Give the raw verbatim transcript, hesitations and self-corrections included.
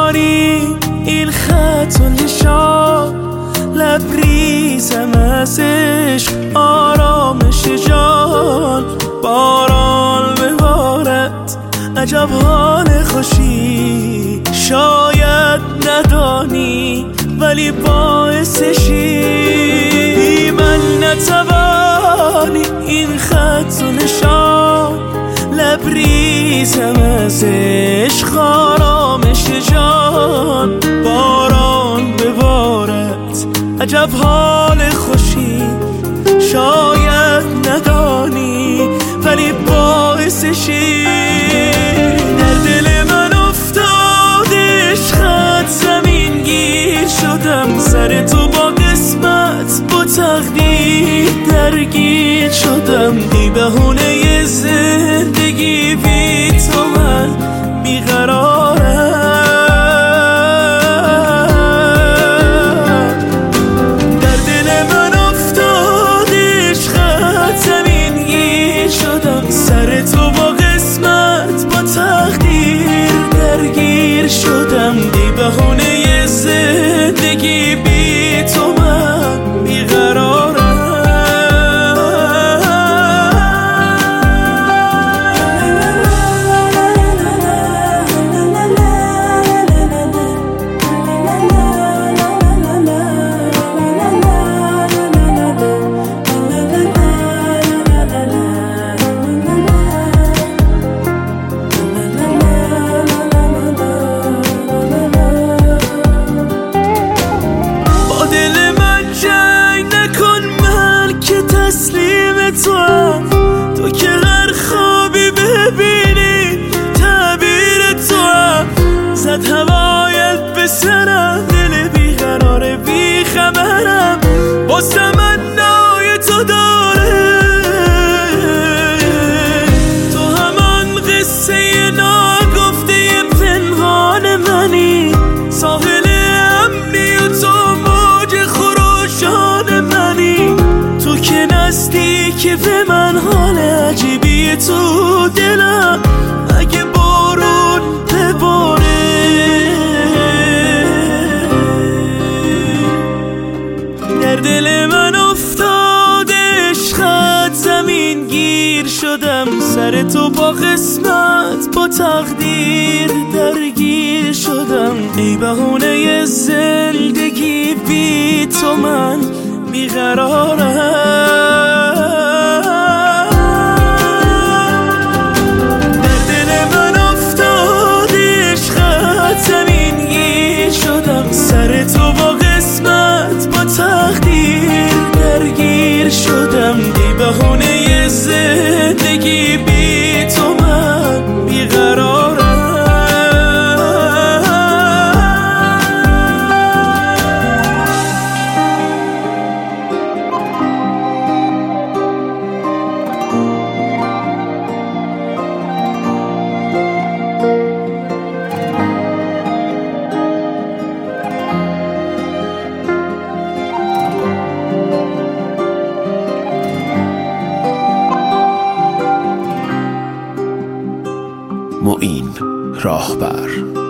ندانی این خط و نشان، لبریزم از عشق آرامش جان. باران ببارد عجب حال خوشی، شاید ندانی ولی باعثشی. بی من نتوانی این خط و نشان، لبریزم از عشق آرامش جان. باران ببارد عجب حال خوشی، شاید ندانی ولی باعثشی. در دل من افتاد عشقت زمین گیر شدم، سر تو با قسمت با تقدیر درگیر شدم. بی بهونه زندگی بی تو من بیقرارم. در دل من افتاد عشقت زمین گیر شدم، سر تو با قسمت با تقدیر درگیر شدم. بی بهونه زندگی بی تو من بیقرارم. تو که هر خوابی ببینی تعبیر تو هم، زد هوایت به سرم، دل بیقرار بیخبرم واسه من نای تو داره. تو همان قصه ناگفته پنهان منی، ساحل امنی و تو موج خروشان منی. تو که نزدیکی به من حال عجیبی تو دلم، اگه بارون بباره. در دل من افتاد عشقت زمین گیر شدم، سر تو با قسمت با تقدیر درگیر شدم. ای بهونه زندگی بی تو من بیقرارم. در دل من افتاد عشقت زمین گیر شدم، سر تو با قسمت با تقدیر درگیر شدم. بی بهونه زندگی بی تو من بیقرارم. معین راهبر.